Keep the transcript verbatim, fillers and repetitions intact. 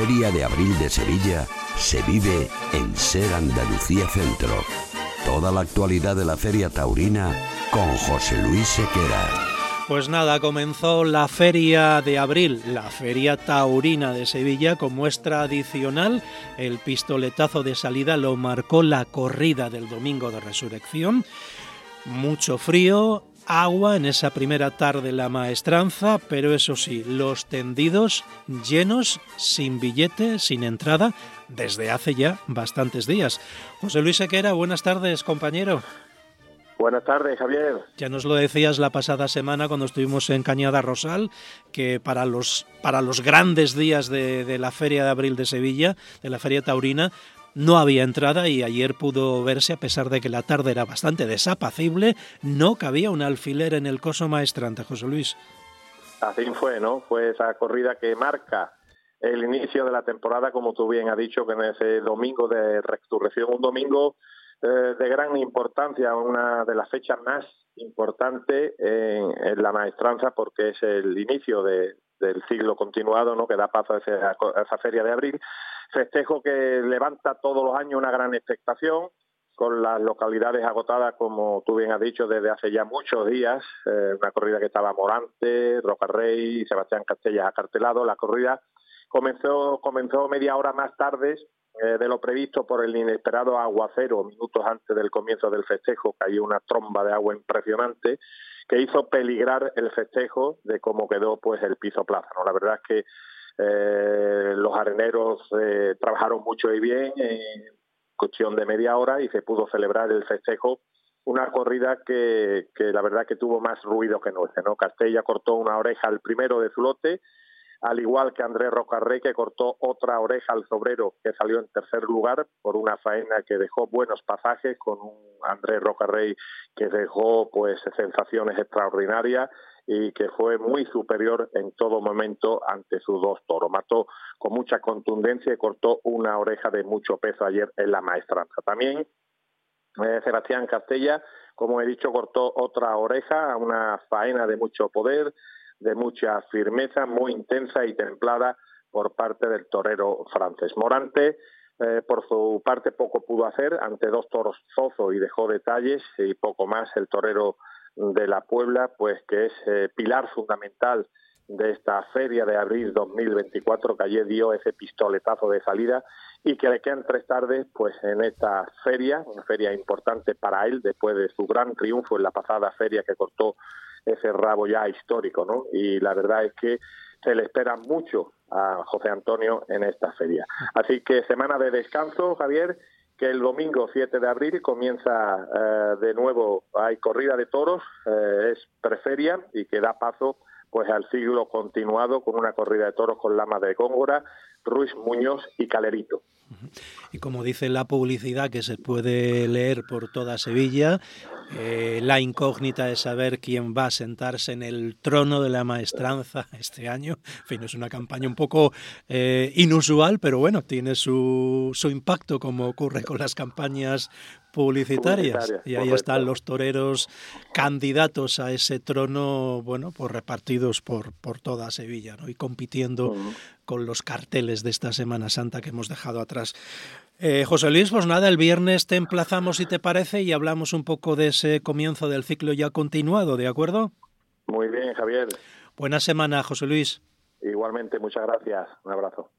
Feria de Abril de Sevilla se vive en Ser Andalucía Centro. Toda la actualidad de la Feria Taurina con José Luis Sequera. Pues nada, comenzó la Feria de Abril, la Feria Taurina de Sevilla, con muestra adicional. El pistoletazo de salida lo marcó la corrida del Domingo de Resurrección. Mucho frío, agua en esa primera tarde la maestranza, pero eso sí, los tendidos llenos, sin billete, sin entrada, desde hace ya bastantes días. José Luis Sequera, buenas tardes, compañero. Buenas tardes, Javier. Ya nos lo decías la pasada semana cuando estuvimos en Cañada Rosal, que para los, para los grandes días de, de la Feria de Abril de Sevilla, de la Feria Taurina, no había entrada, y ayer pudo verse, a pesar de que la tarde era bastante desapacible, no cabía un alfiler en el coso maestrante, José Luis. Así fue, ¿no? Fue esa corrida que marca el inicio de la temporada, como tú bien has dicho, que en ese domingo de resurrección, un domingo eh, de gran importancia, una de las fechas más importantes en, en la maestranza, porque es el inicio de, del siglo continuado, ¿no?, que da paso a esa, a esa Feria de Abril. Festejo que levanta todos los años una gran expectación, con las localidades agotadas, como tú bien has dicho, desde hace ya muchos días. Eh, una corrida que estaba Morante, Rocarrey y Sebastián Castellas acartelado. La corrida comenzó, comenzó media hora más tarde eh, de lo previsto por el inesperado aguacero. Minutos antes del comienzo del festejo cayó una tromba de agua impresionante que hizo peligrar el festejo de cómo quedó pues el piso plaza, ¿no? La verdad es que Eh, los areneros eh, trabajaron mucho y bien en cuestión de media hora y se pudo celebrar el festejo, una corrida que, que la verdad que tuvo más ruido que nueces, ¿no? Castella cortó una oreja al primero de su lote, al igual que Andrés Rocarrey, que cortó otra oreja al sobrero, que salió en tercer lugar por una faena que dejó buenos pasajes, con un Andrés Rocarrey que dejó pues sensaciones extraordinarias y que fue muy superior en todo momento ante sus dos toros. Mató con mucha contundencia y cortó una oreja de mucho peso ayer en la maestranza. También eh, Sebastián Castella, como he dicho, cortó otra oreja, una faena de mucho poder, de mucha firmeza, muy intensa y templada por parte del torero francés. Morante, eh, por su parte, poco pudo hacer ante dos toros zozo y dejó detalles y poco más. El torero de la Puebla, pues que es eh, pilar fundamental de esta Feria de Abril dos mil veinticuatro, que ayer dio ese pistoletazo de salida y que le quedan tres tardes pues en esta feria, una feria importante para él después de su gran triunfo en la pasada feria que cortó ese rabo ya histórico, ¿no? Y la verdad es que se le espera mucho a José Antonio en esta feria. Así que semana de descanso, Javier, que el domingo siete de abril comienza eh, de nuevo, hay corrida de toros, eh, es preferia y que da paso pues al siglo continuado con una corrida de toros con Lama de Góngora, Ruiz Muñoz y Calerito. Y como dice la publicidad que se puede leer por toda Sevilla, eh, la incógnita es saber quién va a sentarse en el trono de la maestranza este año. En fin, es una campaña un poco eh, inusual, pero bueno, tiene su, su impacto, como ocurre con las campañas publicitarias. publicitarias y ahí correcto. Están los toreros candidatos a ese trono, bueno, pues repartidos por, por toda Sevilla, ¿no? Y compitiendo uh-huh. con los carteles de esta Semana Santa que hemos dejado atrás. Eh, José Luis, pues nada, el viernes te emplazamos, si te parece, y hablamos un poco de ese comienzo del ciclo ya continuado, ¿de acuerdo? Muy bien, Javier. Buena semana, José Luis. Igualmente, muchas gracias. Un abrazo.